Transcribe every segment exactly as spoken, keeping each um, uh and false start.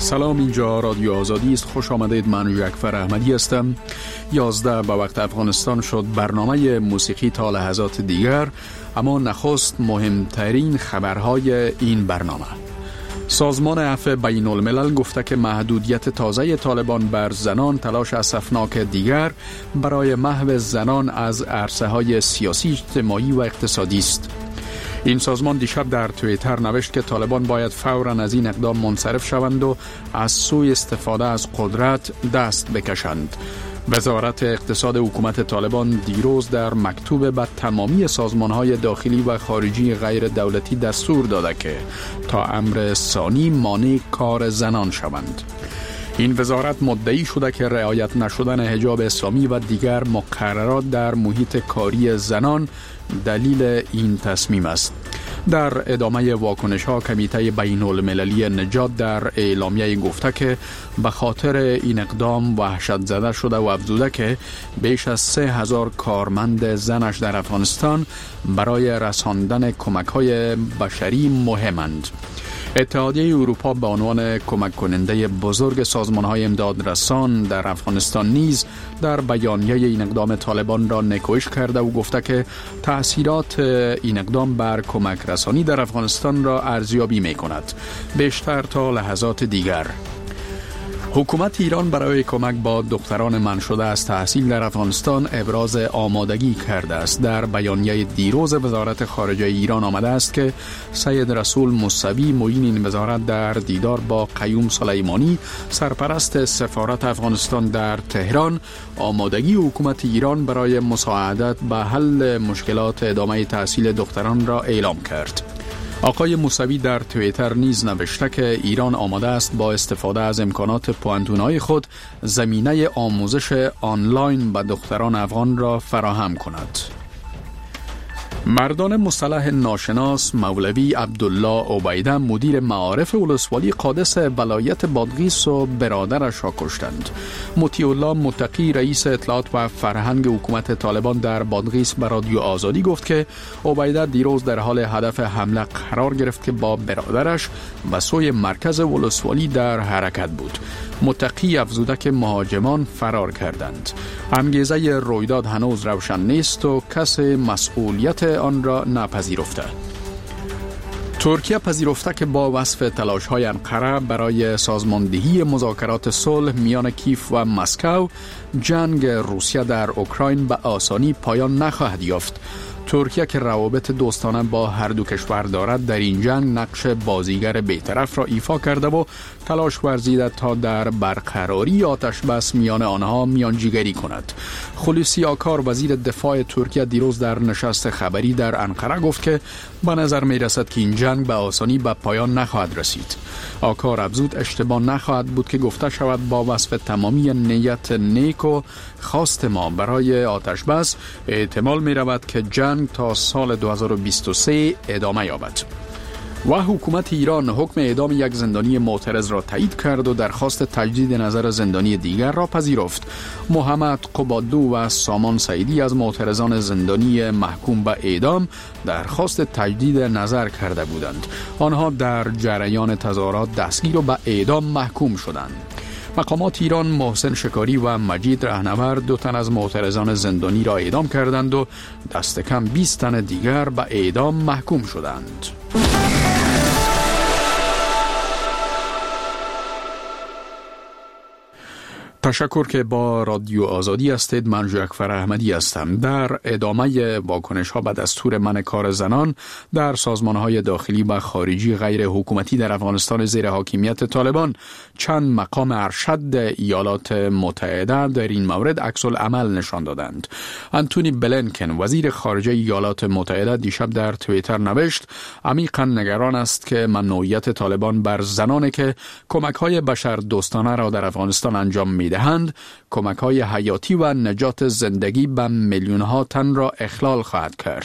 سلام، اینجا رادیو آزادی است. خوش آمدید. من جعفر احمدی هستم. یازده به وقت افغانستان شد. برنامه موسیقی تا لحظات دیگر، اما نخست مهمترین خبرهای این برنامه. سازمان عفو بین الملل گفته که محدودیت تازه طالبان بر زنان تلاش اسفناک دیگر برای محو زنان از عرصه های سیاسی، اجتماعی و اقتصادی است. این سازمان دیشب در توییتر نوشت که طالبان باید فوراً از این اقدام منصرف شوند و از سوء استفاده از قدرت دست بکشند. وزارت اقتصاد حکومت طالبان دیروز در مکتوب به تمامی سازمان‌های داخلی و خارجی غیر دولتی دستور داده که تا امر ثانی مانع کار زنان شوند. این وزارت مدعی شده که رعایت نشدن حجاب اسلامی و دیگر مقررات در محیط کاری زنان دلیل این تصمیم است. در ادامه واکنش ها، کمیته بین المللی نجات در اعلامیه گفته که به خاطر این اقدام وحشت زده شده و افزوده که بیش از سه هزار کارمند زنش در افغانستان برای رساندن کمک های بشری مهمند. اتحادیه اروپا به عنوان کمک کننده بزرگ سازمان‌های امدادرسان در افغانستان نیز در بیانیه این اقدام طالبان را نکوهش کرده و گفته که تأثیرات این اقدام بر کمک رسانی در افغانستان را ارزیابی می‌کند. بیشتر تا لحظات دیگر. حکومت ایران برای کمک با دختران منع شده از تحصیل در افغانستان ابراز آمادگی کرده است. در بیانیه دیروز وزارت خارجه ایران آمده است که سید رسول موسوی معین این وزارت در دیدار با قیوم سلیمانی سرپرست سفارت افغانستان در تهران آمادگی حکومت ایران برای مساعدت به حل مشکلات ادامه تحصیل دختران را اعلام کرد. آقای موسوی در توییتر نیز نوشته که ایران آماده است با استفاده از امکانات پوانتون‌های خود زمینه آموزش آنلاین به دختران افغان را فراهم کند. مردان مسلح ناشناس مولوی عبدالله عبیده مدیر معارف ولسوالی قادس ولایت بادغیس و برادرش را کشتند. مطیع الله متقی رئیس اطلاعات و فرهنگ حکومت طالبان در بادغیس به رادیو آزادی گفت که عبیده دیروز در حال هدف حمله قرار گرفت که با برادرش به سوی مرکز ولسوالی در حرکت بود. متقی افزوده که مهاجمان فرار کردند. انگیزه رویداد هنوز روشن نیست و کس مسئولیت آن را نپذیرفته. ترکیه پذیرفته که با وصف تلاش‌های انقره برای سازماندهی مذاکرات صلح میان کیف و مسکو، جنگ روسیه در اوکراین به آسانی پایان نخواهد یافت. ترکیه که روابط دوستانه با هر دو کشور دارد در این جنگ نقش بازیگر بی‌طرف را ایفا کرده و تلاش ورزیده تا در برقراری آتش بس میان آنها میانجیگری کند. خلوصی آکار وزیر دفاع ترکیه دیروز در نشست خبری در انقره گفت که به نظر می رسد که این جنگ به آسانی به پایان نخواهد رسید. آکار افزود اشتباه نخواهد بود که گفته شود با وصف تمامی نیت نیک و خواست ما برای آتش بس احتمال می رود که جنگ تا سال دو هزار و بیست و سه ادامه یابد. و حکومت ایران حکم اعدام یک زندانی معترض را تایید کرد و درخواست تجدید نظر زندانی دیگر را پذیرفت. محمد قبادلو و سامان سعیدی از معترضان زندانی محکوم به اعدام درخواست تجدید نظر کرده بودند. آنها در جریان تظاهرات دستگیر و به اعدام محکوم شدند. مقامات ایران محسن شکاری و مجید رهنورد دو تن از معترضان زندانی را اعدام کردند و دست کم بیست تن دیگر به اعدام محکوم شدند. تشکر که با رادیو آزادی هستید. من جعفر احمدی هستم. در ادامه واکنش ها به دستور منع کار زنان در سازمان های داخلی و خارجی غیر حکومتی در افغانستان زیر حاکمیت طالبان، چند مقام ارشد ایالات متحده در این مورد عکس العمل نشان دادند. انتونی بلینکن وزیر خارجه ایالات متحده دیشب در توییتر نوشت عمیقا نگران است که ممنوعیت طالبان بر زنانی که کمک های بشر دوستانه را در افغانستان انجام می دهند کمک‌های حیاتی و نجات زندگی به میلیون‌ها تن را اخلال خواهد کرد.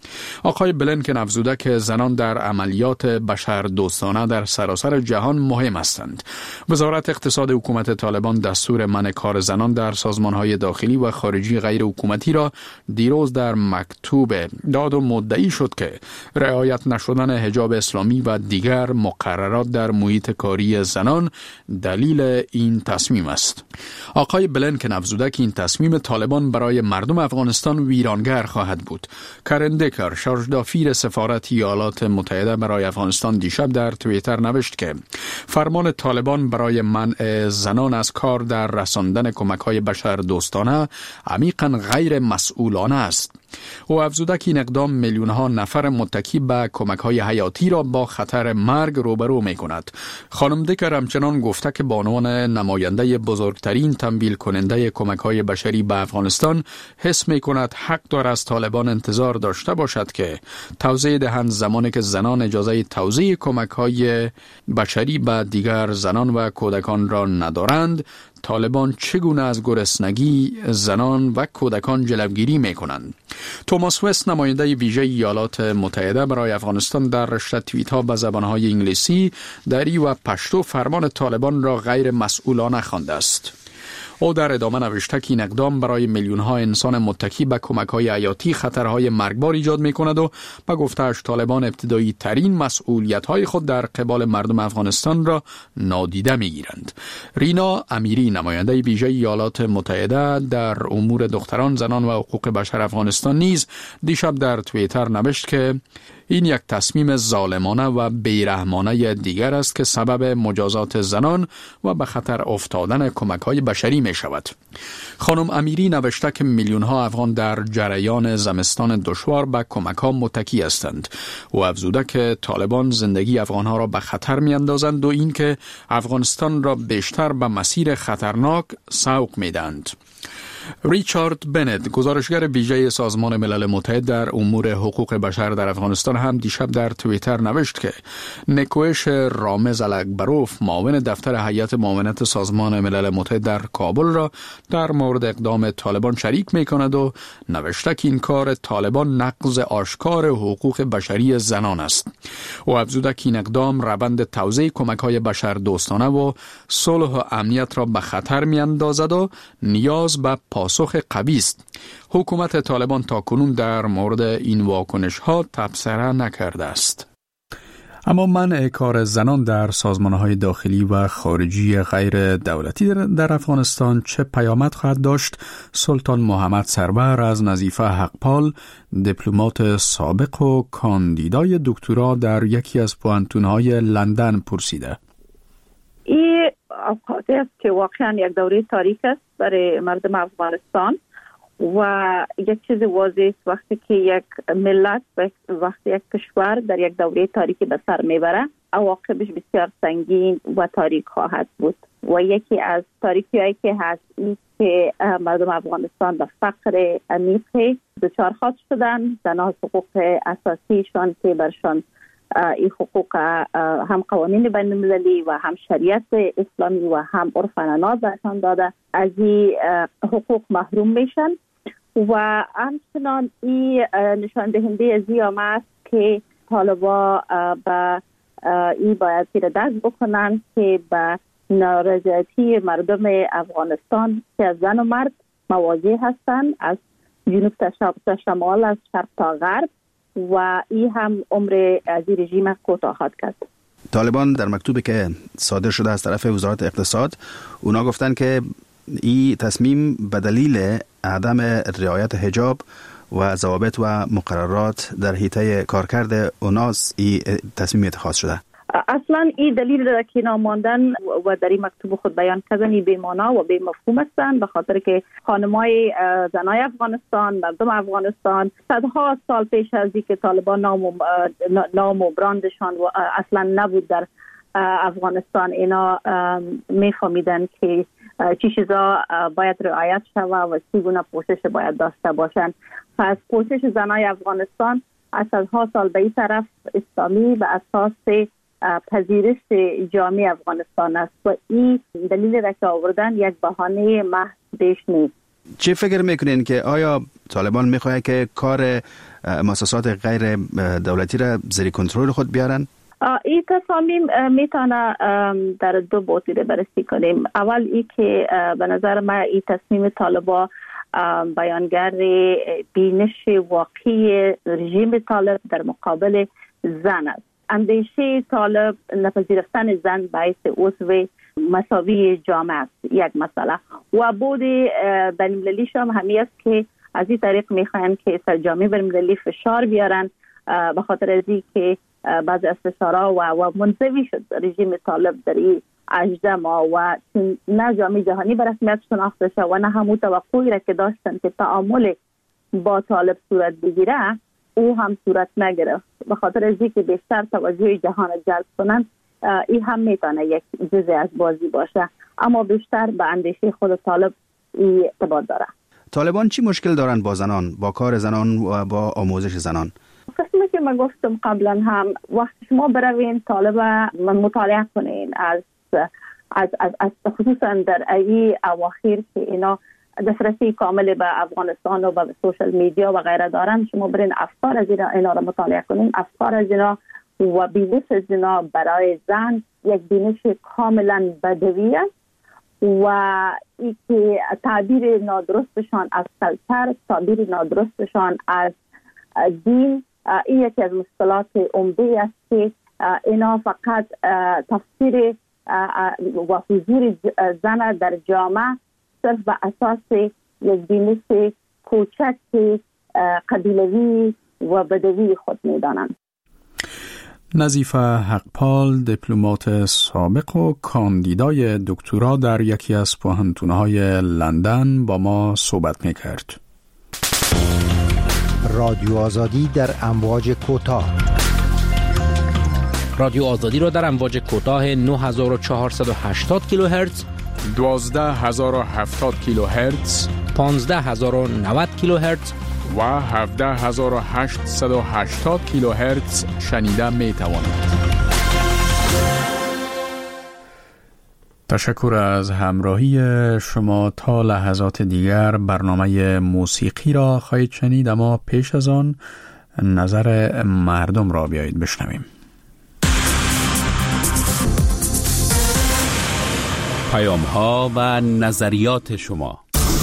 آقای بلینکن افزوده که زنان در عملیات بشر دوستانه در سراسر جهان مهم هستند. وزارت اقتصاد حکومت طالبان دستور منع کار زنان در سازمان‌های داخلی و خارجی غیر حکومتی را دیروز در مکتوب داد و مدعی شد که رعایت نشدن حجاب اسلامی و دیگر مقررات در محیط کاری زنان دلیل این تصمیم است. آقای بلینکن افزوده که این تصمیم طالبان برای مردم افغانستان ویرانگر خواهد بود. کرن دکر، شارژدافیر سفارت ایالات متحده برای افغانستان، دیشب در توییتر نوشت که فرمان طالبان برای منع زنان از کار در رساندن کمک‌های بشر دوستانه عمیقاً غیر مسئولانه است. او افزوده که این اقدام میلیون‌ها نفر متکی به کمک‌های حیاتی را با خطر مرگ روبرو می‌کند. خانم دکر همچنان گفته که به عنوان نماینده بزرگترین تمویل کننده کمک‌های بشری به افغانستان حس می‌کند حق دارد از طالبان انتظار داشته باشد که توضیح دهند زمانی که زنان اجازه توزیع کمک‌های بشری به دیگر زنان و کودکان را ندارند، طالبان چگونه از گرسنگی زنان و کودکان جلوگیری می‌کنند. توماس وست، نماینده ویژه ایالات متحده برای افغانستان، در رشته توییت‌ها به زبان‌های انگلیسی، دری و پشتو فرمان طالبان را غیر مسئولانه خوانده است. او در ادامه نوشته که این اقدام برای میلیون‌ها انسان متکی به کمک‌های حیاتی خطرهای مرگبار ایجاد می‌کند و به گفته‌اش طالبان ابتدایی ترین مسئولیت‌های خود در قبال مردم افغانستان را نادیده می‌گیرند. رینا امیری، نماینده ویژه ایالات متحده در امور دختران، زنان و حقوق بشر افغانستان، نیز دیشب در توییتر نوشت که این یک تصمیم ظالمانه و بیرحمانه دیگر است که سبب مجازات زنان و به خطر افتادن کمک‌های بشری می شود. خانم امیری نوشته که میلیون‌ها افغان در جریان زمستان دشوار به کمک‌ها متکی هستند و افزوده که طالبان زندگی افغان‌ها را به خطر می‌اندازند و اینکه افغانستان را بیشتر به مسیر خطرناک سوق می‌دهند. ریچارد بنت، گزارشگر ویژه سازمان ملل متحد در امور حقوق بشر در افغانستان، هم دیشب در توییتر نوشت که نکوش رامز الاکبروف، معاون دفتر هیئت معاونت سازمان ملل متحد در کابل، را در مورد اقدام طالبان شریک می‌کند و نوشته که این کار طالبان نقض آشکار حقوق بشری زنان است. او افزوده که این اقدام روند توزیع کمک‌های بشر دوستانه و صلح و امنیت را به خطر می‌اندازد و نیاز به پاسخ قوی است. حکومت طالبان تاکنون در مورد این واکنش ها تبصره نکرده است. اما منع کار زنان در سازمان‌های داخلی و خارجی غیر دولتی در افغانستان چه پیامد خواهد داشت؟ سلطان محمد سرور از نظیفه حقپال، دیپلمات سابق و کاندیدای دکترا در یکی از پوهنتون‌های لندن، پرسیده. این اوقاتی است که واقعا یک دوره تاریک است برای مردم افغانستان و یک چیز واضح است وقتی که یک ملت وقتی یک کشور در یک دوره تاریکی به سر میبره، عواقبش بسیار سنگین و تاریک خواهد بود و یکی از تاریکی‌هایی که هست این که مردم افغانستان به فقر عمیق دچار خواهد شدن. زنان حقوق اساسیشان که برشان این حقوق هم قوانین بین المللی و هم شریعت اسلامی و هم عرف عنعنات برشان داده، از این حقوق محروم میشن و همچنان این نشان دهنده از این است که طالبا به این باید تیر دست بکنن که به نارضایتی مردم افغانستان که از زن و مرد مواجه هستن، از جنوب تا شمال، از شرق تا غرب، و این هم عمر از این رژیم کوتاه خواهد کرد. طالبان در مکتوبی که صادر شده از طرف وزارت اقتصاد، اونا گفتن که این تصمیم به دلیل عدم رعایت حجاب و ضوابط و مقررات در حیطه کارکرد اوناست این تصمیم اتخاذ شده. اصلا این دلیل را که ناماندن و در این مکتوب خود بیان کردن بی معنا و بی مفهوم هستند، به خاطر که خانمای زنای افغانستان، مردم افغانستان صدها سال پیش از اینکه طالبان نام و نام و براندشان و اصلا نبود در افغانستان، اینا میفهمیدن که چی چیزا باید رعایت شود و چگونه پوشش باید داشته باشند. پس پوشش زنای افغانستان از صدها سال به این طرف اسلامی و اساس پذیرش جامعه افغانستان است و این دلیل را که آوردن یک بهانه محض بیش نیست. چه فکر میکنین که آیا طالبان میخواد که کار مؤسسات غیر دولتی را زیر کنترل خود بیارن؟ این تصامیم میتونه در دو بوتی بررسی کنیم. اول ای که به نظر من این تصمیم طالبان بیانگر بینش واقعی رژیم طالب در مقابل زن است. اندیشه طالب نپذیرفتن زن باعث عضو مساوی جامعه است، یک مسئله. و بود بین‌المللیش هم همی است که از این طریق میخواین که سر جامعه بین‌المللی فشار بیارن به خاطر از این که بعض استشارا و, و منزوی شد رژیم طالب در این هجده ماه و نه جامعه جهانی به رسمیت شناخته شد و نه همون توقعی را که داشتن که تعامل با طالب صورت بگیره او هم صورت نگرفت. به خاطر از این که بیشتر توجه جهان جلب کنن، این هم میتونه یک جزء از بازی باشه، اما بیشتر به اندیشه خود طالب این ارتباط داره. طالبان چی مشکل دارن با زنان، با کار زنان و با آموزش زنان؟ قسمی که من گفتم قبلا هم، وقتی شما بروین طالب من مطالعه کنین از از از, از خصوصا در ای اواخر که اینا دسترسی کامل به افغانستان و به سوشل میدیا و غیره دارن، شما برین افکار از اینا, اینا را مطالعه کنین. افکار از اینا و بینش از اینا برای زن یک بینش کاملا بدوی است و ای که تعبیر نادرستشان از کلچر، تعبیر نادرستشان از دین، این یکی از مشکلات عمده است که اینا فقط تفسیر و حضور زن در جامعه صرف به اساس یک بینش کوچک قبیلوی و بدوی خود می‌دانند. نظیفه حقپال، دیپلمات سابق و کاندیدای دکترا در یکی از پوهنتون‌های لندن با ما صحبت می‌کرد. رادیو آزادی در امواج کوتاه. رادیو آزادی را در امواج کوتاه نه هزار و چهارصد و هشتاد کیلوهرتز، دوازده هزار و هفتاد کیلوهرتز، پانزده هزار و نود کیلوهرتز و هفده هزار و هشتصد و هشتاد کیلوهرتز شنیده می توانید. تشکر از همراهی شما. تا لحظات دیگر برنامه موسیقی را خواهید شنید، اما پیش از آن نظر مردم را بیایید بشنویم. پیام ها و نظریات شما.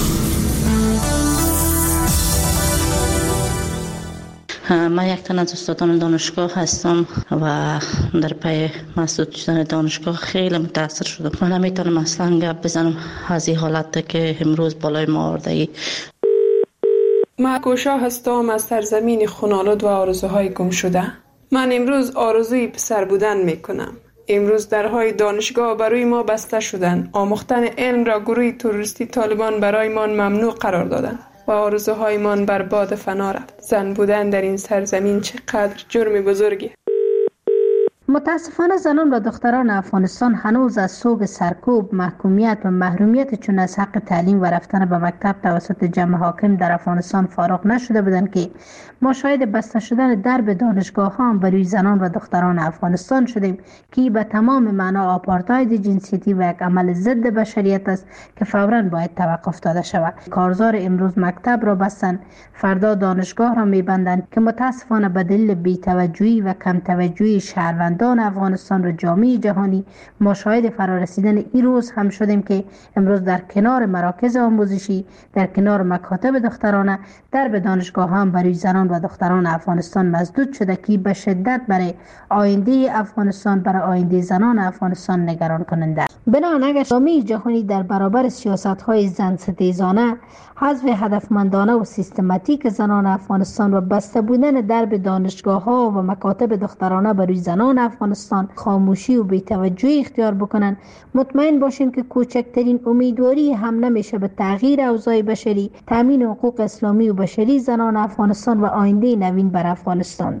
من یک تن از استادان دانشگاه هستم و در پی مسدود شدن دانشگاه خیلی متاثر شدم. من نمیتونم اصلا گپ بزنم از این حالت که امروز بالای ما آورده. من کوشا هستم از سرزمین خونالود و آرزوهای گم شده. من امروز آرزوی پسر بودن میکنم. امروز درهای دانشگاه برای ما بسته شدند. آموختن علم را گروه تروریستی طالبان برای ما ممنوع قرار دادند و آرزوهایمان برباد فنا رفت. زن بودن در این سرزمین چقدر جرم بزرگی. متاسفانه زنان و دختران افغانستان هنوز از سوگ سرکوب، محکومیت و محرومیت چون از حق تعلیم و رفتن به مکتب توسط جمع حاکم در افغانستان فارغ نشده بودند که ما شاهد بسته شدن درب دانشگاه ها برای زنان و دختران افغانستان شدیم که به تمام معنا آپارتاید جنسیتی و یک عمل ضد بشریت است که فوراً باید توقف داده شود. کارزار امروز مکتب را بستند، فردا دانشگاه را میبندند که متاسفانه به دلیل بی‌توجهی و کم توجهی شهروندان افغانستان و جامعه جهانی ما شاهد فرارسیدن این روز هم شدیم که امروز در کنار مراکز آموزشی، در کنار مکاتب دخترانه، درب دانشگاه هم برای زنان و دختران افغانستان مسدود شده که به شدت برای آینده افغانستان، برای آینده زنان افغانستان نگران کننده است. بنابراین اگر جامعه جهانی در برابر سیاست‌های زن ستیزانه، حذف هدفمندانه و سیستماتیک زنان افغانستان و بسته بودن درب دانشگاه‌ها و مکاتب دخترانه برای زنان افغانستان خاموشی و بی‌توجهی اختیار بکنند، مطمئن باشین که کوچکترین امیدواری هم نمیشه به تغییر اوضاع بشری، تامین حقوق اسلامی و بشری زنان افغانستان و آینده نوین بر افغانستان.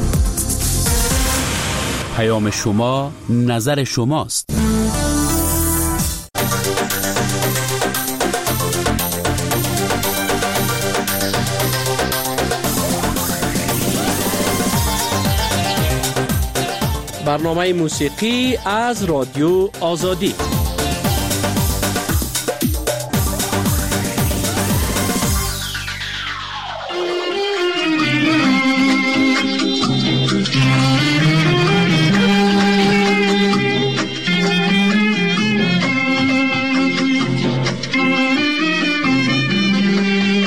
پیام شما، نظر شماست. برنامه موسیقی از رادیو آزادی.